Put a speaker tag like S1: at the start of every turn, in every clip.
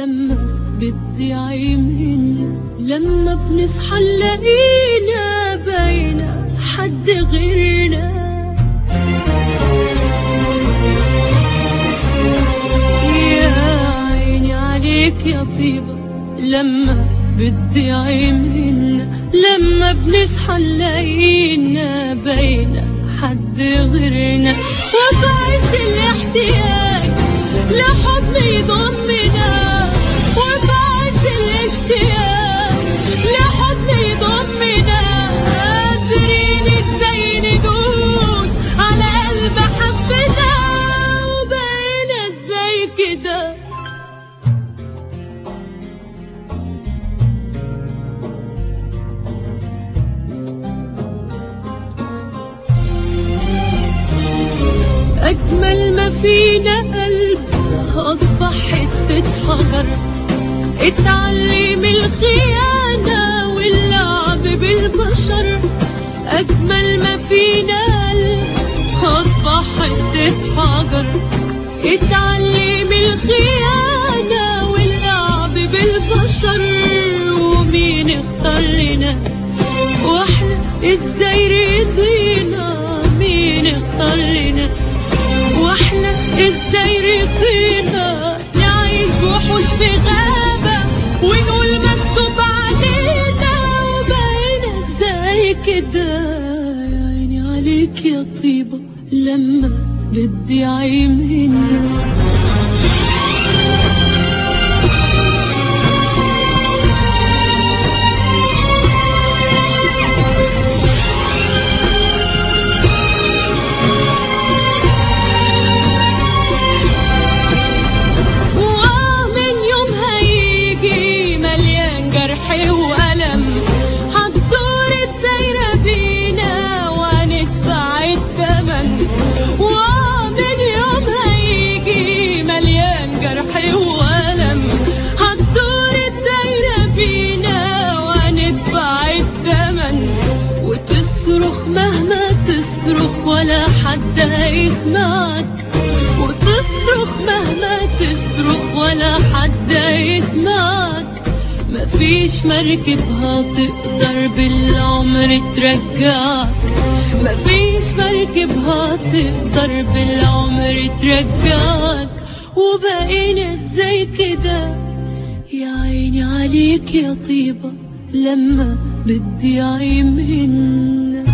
S1: لما بتضيع منا، لما بنصحى نلاقينا باينة حد غيرنا. يا عيني عليك يا طيبة لما بتضيع منا، لما بنصحى نلاقينا باينة حد غيرنا. وفي عز الاحتياج لحضن يضمنا، وفي عز الاشتياق لحضن يضمنا، قادرين ازاي ندوس على قلب حبنا، وبقينا ازاي كده. أجمل ما فينا قلب أصبح حتة حجر، اتعلم الخيانة واللعب بالبشر. أجمل ما فينا قلب أصبح حتة حجر، اتعلم الخيانة واللعب بالبشر. ومين اختار لنا واحنا ازاي رضينا؟ مين اختار لنا واحنا ازاي رضينا؟ نعيش وحوش في غابة ونقول مكتوب علينا، وبقينا ازاي كده. يا عيني عليك يا طيبة لما بتضيع منا. وألم هتدور الدايرة بينا وهندفع الثمن، ومن يوم هيجي مليان جرح وألم. هتدور الدايرة بينا وهندفع الثمن، وتصرخ مهما تصرخ ولا حد هيسمعك، وتصرخ مهما تصرخ ولا حد هيسمعك. مفيش مركب هتقدر بالعمر ترجعك، مفيش مركب هتقدر بالعمر ترجعك. وبقينا ازاي كده؟ يا عيني عليك يا طيبة لما بتضيع منا.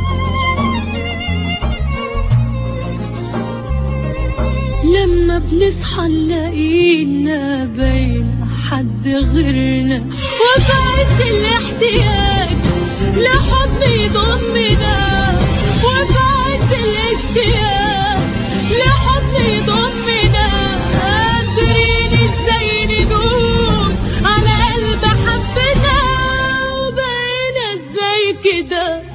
S1: لما بنصحى نلاقينا باينة حد غيرنا، وفي عز الاحتياج لحضن يضمنا، وفي عز الاشتياق لحضن يضمنا، قادرين ازاي ندوس على قلب حبنا، وبقينا ازاي كده.